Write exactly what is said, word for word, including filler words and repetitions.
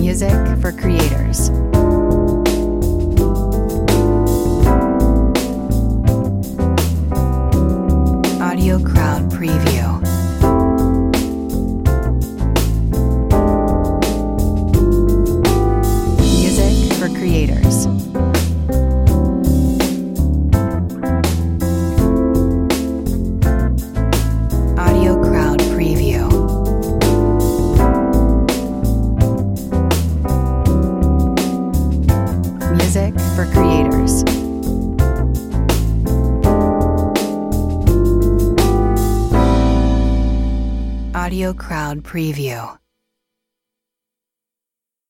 Music for creators. Audio Crowd Preview. Music for creators. Audio Crowd Preview. Music for creators. Audio Crowd Preview.